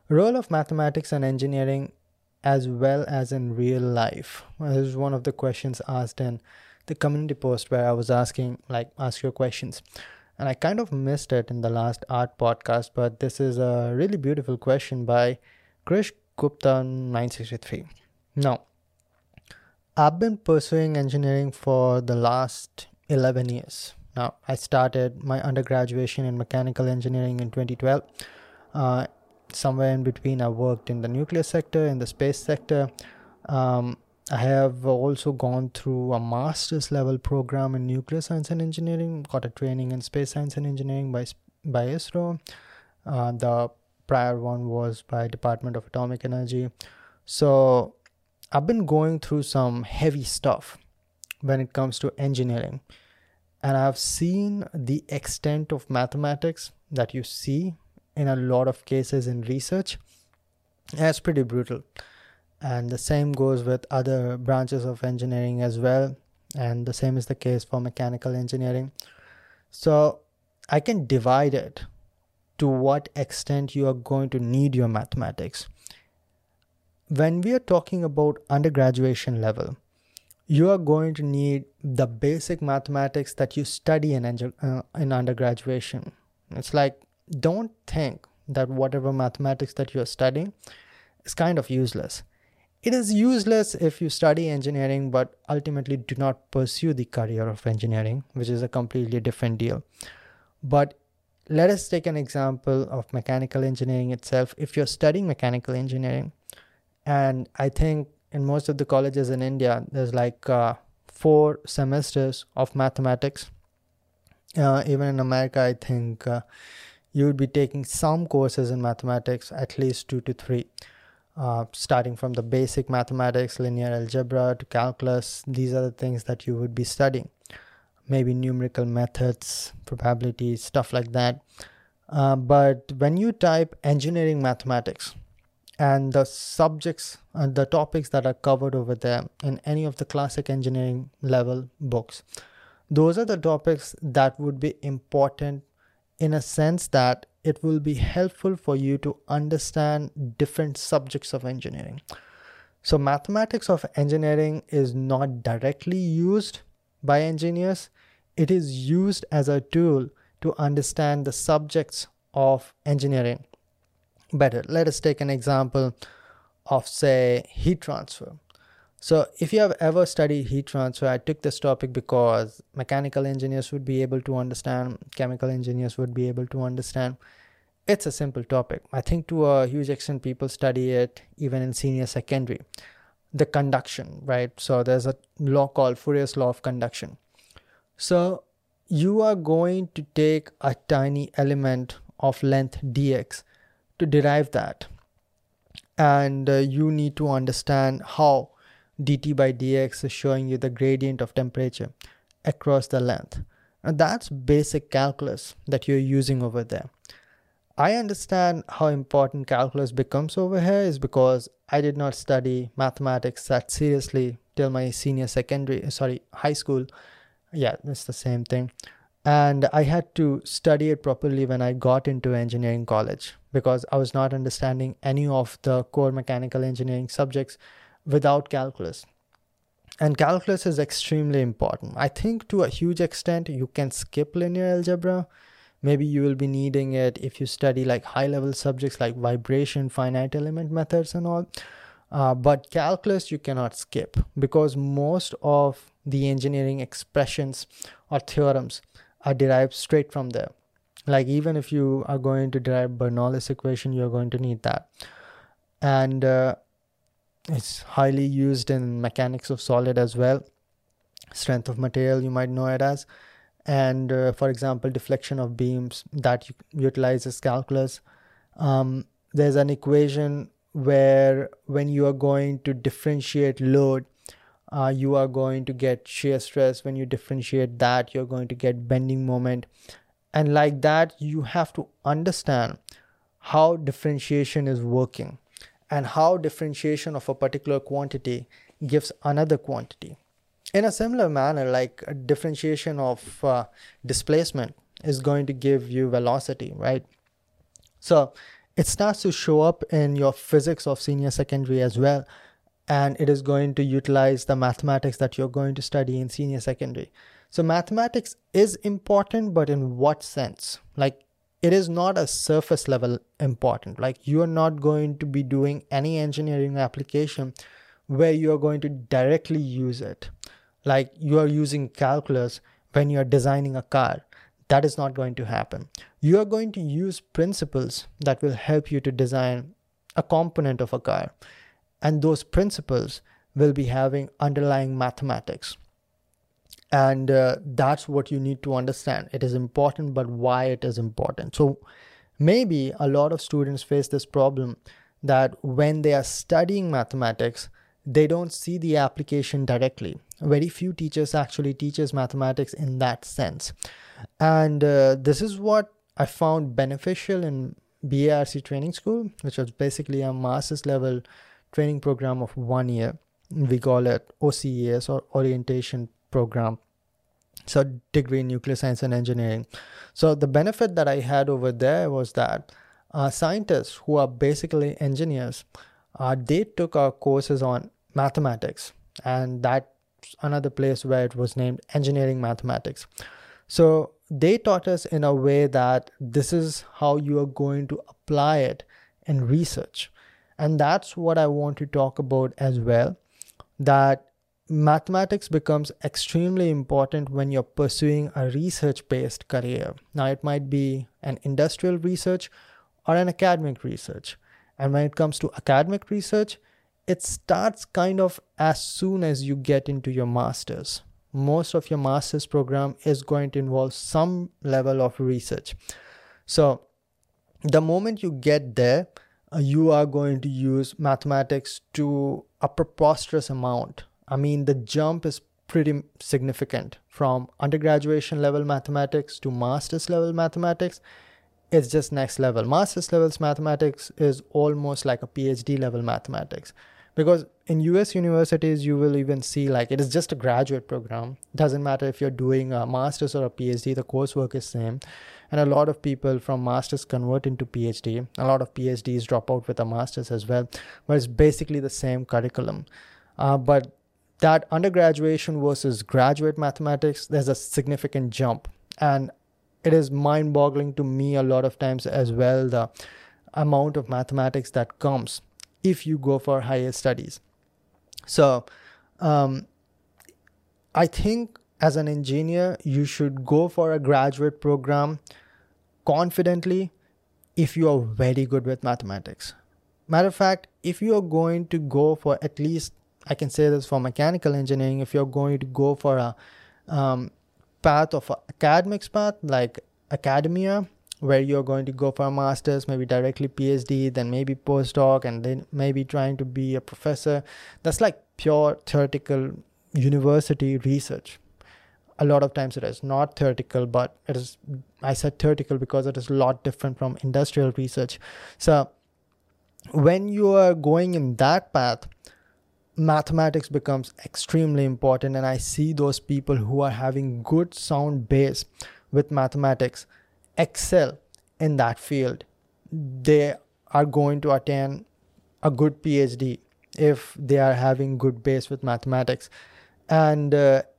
Role of mathematics and engineering as well as in real life. This is one of the questions asked in the community post where I was asking, like, ask your questions. And I kind of missed it in the last art podcast, but this is a really beautiful question by Krish Gupta 963. Now, I've been pursuing engineering for the last 11 years. Now, I started my undergraduation in mechanical engineering in 2012. Uh, Somewhere in between, I worked in the nuclear sector, in the space sector. I have also gone through a master's level program in nuclear science and engineering, got a training in space science and engineering by ISRO. The prior one was by Department of Atomic Energy. So I've been going through some heavy stuff when it comes to engineering. And I've seen the extent of mathematics that you see in a lot of cases in research. And it's pretty brutal. And the same goes with other branches of engineering as well. And the same is the case for mechanical engineering. So I can divide it to what extent you are going to need your mathematics. When we are talking about undergraduation level, you are going to need the basic mathematics that you study in undergraduation. It's like, don't think that whatever mathematics that you're studying is kind of useless. It is useless if you study engineering, but ultimately do not pursue the career of engineering, which is a completely different deal. But let us take an example of mechanical engineering itself. If you're studying mechanical engineering, and I think in most of the colleges in India, there's like 4 semesters of mathematics. Even in America, I think you would be taking some courses in mathematics, at least 2 to 3. Starting from the basic mathematics, linear algebra to calculus. These are the things that you would be studying. Maybe numerical methods, probabilities, stuff like that. But when you type engineering mathematics and the subjects and the topics that are covered over there in any of the classic engineering level books, those are the topics that would be important in a sense that it will be helpful for you to understand different subjects of engineering. So mathematics of engineering is not directly used by engineers. It is used as a tool to understand the subjects of engineering better. Let us take an example of, say, heat transfer. So if you have ever studied heat transfer, I took this topic because mechanical engineers would be able to understand, chemical engineers would be able to understand. It's a simple topic. I think to a huge extent people study it even in senior secondary. The conduction, right? So there's a law called Fourier's law of conduction. So you are going to take a tiny element of length dx to derive that. And you need to understand how dt by dx is showing you the gradient of temperature across the length. And that's basic calculus that you're using over there. I understand how important calculus becomes over here is because I did not study mathematics that seriously till my high school. Yeah, it's the same thing. And I had to study it properly when I got into engineering college because I was not understanding any of the core mechanical engineering subjects without calculus. And calculus is extremely important. I think to a huge extent you can skip linear algebra. Maybe you will be needing it if you study like high level subjects like vibration, finite element methods and all. But calculus you cannot skip because most of the engineering expressions or theorems are derived straight from there. Like even if you are going to derive Bernoulli's equation, you're going to need that. And it's highly used in mechanics of solid as well. Strength of material, you might know it as. And for example, deflection of beams, that utilizes calculus. There's an equation where when you are going to differentiate load, you are going to get shear stress. When you differentiate that, you're going to get bending moment. And like that, you have to understand how differentiation is working and how differentiation of a particular quantity gives another quantity. In a similar manner, like a differentiation of displacement is going to give you velocity, right? So it starts to show up in your physics of senior secondary as well. And it is going to utilize the mathematics that you're going to study in senior secondary. So mathematics is important, but in what sense? Like, it is not a surface level important. Like, you are not going to be doing any engineering application where you are going to directly use it. Like, you are using calculus when you are designing a car. That is not going to happen. You are going to use principles that will help you to design a component of a car. And those principles will be having underlying mathematics. And that's what you need to understand. It is important, but why it is important. So maybe a lot of students face this problem that when they are studying mathematics, they don't see the application directly. Very few teachers actually teaches mathematics in that sense. And this is what I found beneficial in BARC training school, which was basically a master's level training program of 1 year. We call it OCES, or orientation program. So degree in nuclear science and engineering. So the benefit that I had over there was that scientists who are basically engineers, they took our courses on mathematics, and that's another place where it was named engineering mathematics. So they taught us in a way that this is how you are going to apply it in research. And that's what I want to talk about as well, that mathematics becomes extremely important when you're pursuing a research-based career. Now, it might be an industrial research or an academic research. And when it comes to academic research, it starts kind of as soon as you get into your master's. Most of your master's program is going to involve some level of research. So the moment you get there, you are going to use mathematics to a preposterous amount. I mean, the jump is pretty significant from undergraduate level mathematics to master's level mathematics. It's just next level. Master's levels mathematics is almost like a PhD level mathematics, because in US universities, you will even see like it is just a graduate program. Doesn't matter if you're doing a master's or a PhD, the coursework is same. And a lot of people from masters convert into PhD. A lot of PhDs drop out with a master's as well, but it's basically the same curriculum. But that undergraduate versus graduate mathematics, there's a significant jump. And it is mind-boggling to me a lot of times as well, the amount of mathematics that comes if you go for higher studies. So I think as an engineer, you should go for a graduate program confidently if you are very good with mathematics. Matter of fact, if you are going to go for, at least I can say this for mechanical engineering, if you're going to go for a path of academics path like academia, where you're going to go for a master's, maybe directly PhD, then maybe postdoc, and then maybe trying to be a professor, that's like pure theoretical university research. A lot of times it is not theoretical, but it is, I said theoretical because it is a lot different from industrial research. So when you are going in that path, mathematics becomes extremely important. And I see those people who are having good sound base with mathematics excel in that field. They are going to attain a good PhD if they are having good base with mathematics. And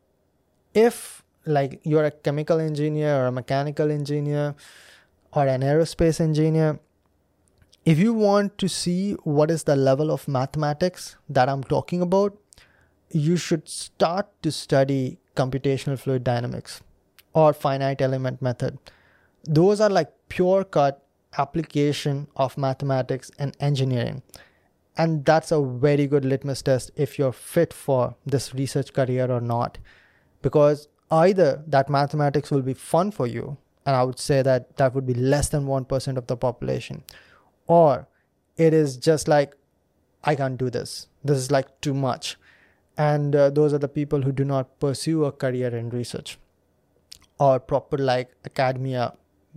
if like you're a chemical engineer or a mechanical engineer or an aerospace engineer, if you want to see what is the level of mathematics that I'm talking about, you should start to study computational fluid dynamics or finite element method. Those are like pure cut application of mathematics and engineering. And that's a very good litmus test if you're fit for this research career or not. Because either that mathematics will be fun for you, and I would say that that would be less than 1% of the population, or it is just like, I can't do this. This is like too much. And those are the people who do not pursue a career in research or proper like academia,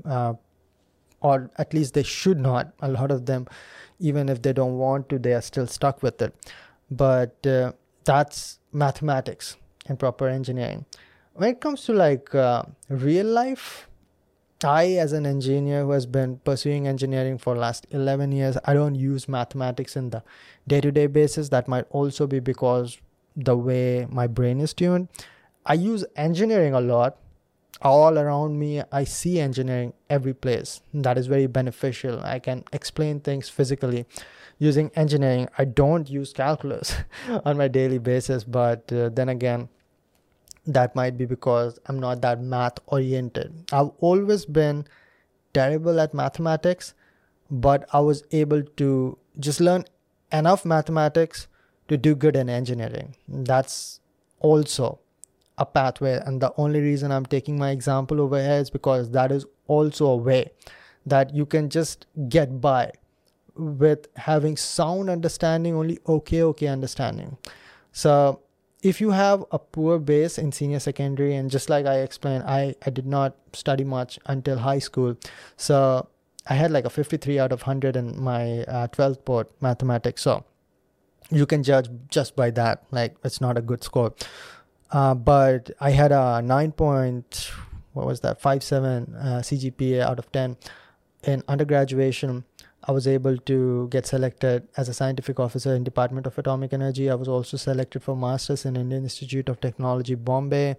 or at least they should not. A lot of them, even if they don't want to, they are still stuck with it. But that's mathematics and proper engineering. When it comes to like real life, I, as an engineer who has been pursuing engineering for last 11 years, I don't use mathematics in the day-to-day basis. That might also be because the way my brain is tuned. I use engineering a lot. All around me, I see engineering every place. That is very beneficial. I can explain things physically using engineering. I don't use calculus on my daily basis, but then again, that might be because I'm not that math oriented. I've always been terrible at mathematics, but I was able to just learn enough mathematics to do good in engineering. That's also a pathway, and the only reason I'm taking my example over here is because that is also a way that you can just get by with having sound understanding, only okay understanding. So if you have a poor base in senior secondary, and just like I explained, I did not study much until high school, so I had like a 53 out of 100 in my 12th board mathematics. So you can judge just by that, like it's not a good score. But I had a 9.57 CGPA out of 10 in undergraduation. I was able to get selected as a scientific officer in Department of Atomic Energy. I was also selected for Masters in Indian Institute of Technology, Bombay,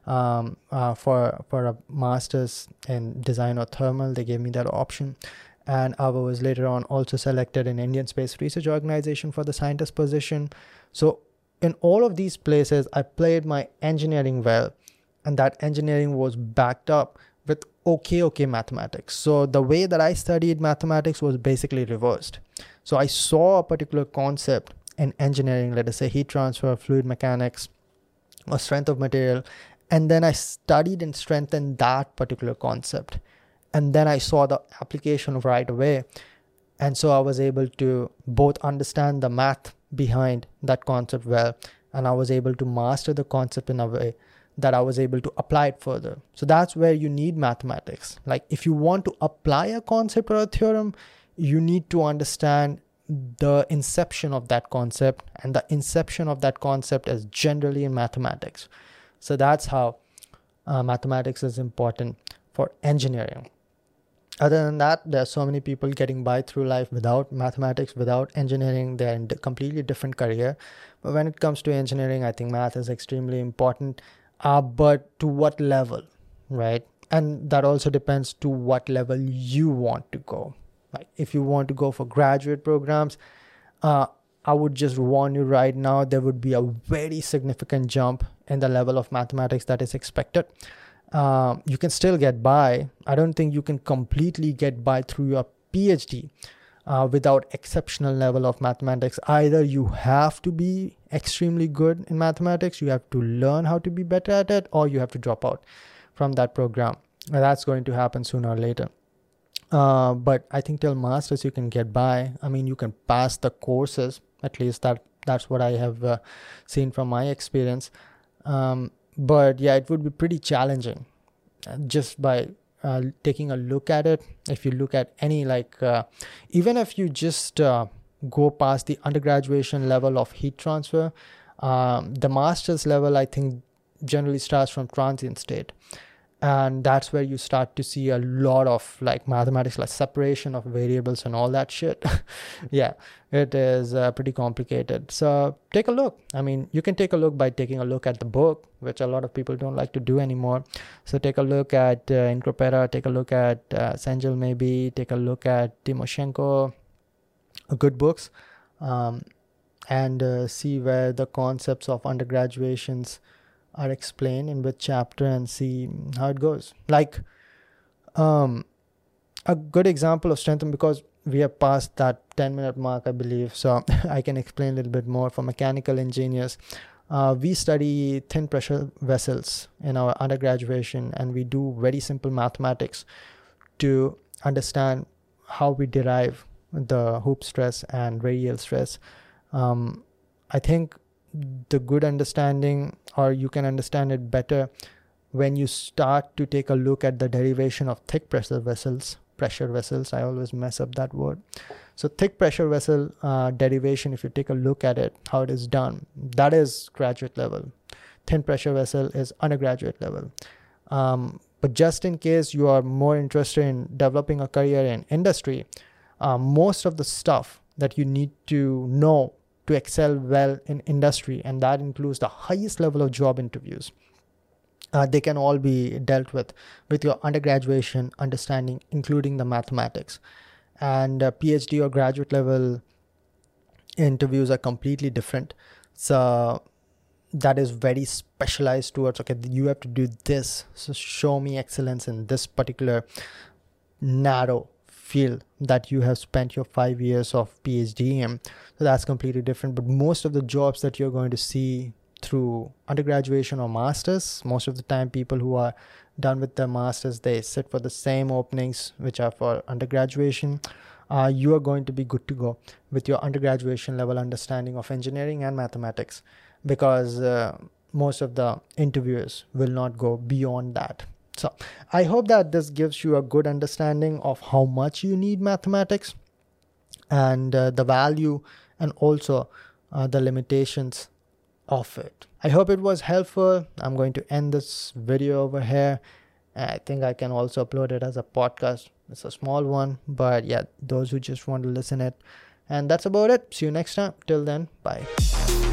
for a Masters in Design or Thermal. They gave me that option. And I was later on also selected in Indian Space Research Organization for the scientist position. So in all of these places, I played my engineering well, and that engineering was backed up with okay mathematics. So the way that I studied mathematics was basically reversed. So I saw a particular concept in engineering, let us say heat transfer, fluid mechanics, or strength of material, and then I studied and strengthened that particular concept. And then I saw the application right away. And so I was able to both understand the math behind that concept well, and I was able to master the concept in a way that I was able to apply it further. So that's where you need mathematics. Like if you want to apply a concept or a theorem, you need to understand the inception of that concept, and the inception of that concept is generally in mathematics. So that's how mathematics is important for engineering. Other than that, there are so many people getting by through life without mathematics, without engineering. They're in a completely different career. But when it comes to engineering, I think math is extremely important. But to what level, right? And that also depends to what level you want to go. Like if you want to go for graduate programs, I would just warn you right now, there would be a very significant jump in the level of mathematics that is expected. You can still get by. I don't think you can completely get by through your PhD without exceptional level of mathematics. Either you have to be extremely good in mathematics, you have to learn how to be better at it, or you have to drop out from that program. And that's going to happen sooner or later. But I think till masters you can get by. I mean, you can pass the courses. At least that's what I have seen from my experience. But yeah, it would be pretty challenging just by taking a look at it. If you look at any even if you just go past the undergraduation level of heat transfer, the master's level I think generally starts from transient state, and that's where you start to see a lot of like mathematics, like separation of variables and all that shit. Yeah, it is pretty complicated. So take a look. I mean, you can take a look by taking a look at the book, which a lot of people don't like to do anymore. So take a look at Incropera, take a look at Senjel, maybe take a look at Timoshenko, good books, and see where the concepts of undergraduations are explained in which chapter, and see how it goes. Like a good example of strength, because we are past that 10-minute mark, I believe, so I can explain a little bit more. For mechanical engineers, we study thin pressure vessels in our undergraduation, and we do very simple mathematics to understand how we derive the hoop stress and radial stress. I think the good understanding, or you can understand it better when you start to take a look at the derivation of thick pressure vessels. I always mess up that word. So thick pressure vessel derivation, if you take a look at it, how it is done, that is graduate level. Thin pressure vessel is undergraduate level. But just in case you are more interested in developing a career in industry, most of the stuff that you need to know to excel well in industry, and that includes the highest level of job interviews, they can all be dealt with your undergraduation understanding, including the mathematics. And PhD or graduate level interviews are completely different. So that is very specialized towards, okay, you have to do this, so show me excellence in this particular narrow field that you have spent your 5 years of PhD in. So that's completely different. But most of the jobs that you're going to see through undergraduation or masters, most of the time people who are done with their masters, they sit for the same openings which are for undergraduation. You are going to be good to go with your undergraduation level understanding of engineering and mathematics, because most of the interviewers will not go beyond that. So I hope that this gives you a good understanding of how much you need mathematics, and the value, and also the limitations of it. I hope it was helpful. I'm going to end this video over here. I think I can also upload it as a podcast. It's a small one, but yeah, those who just want to listen it. And that's about it. See you next time. Till then, bye.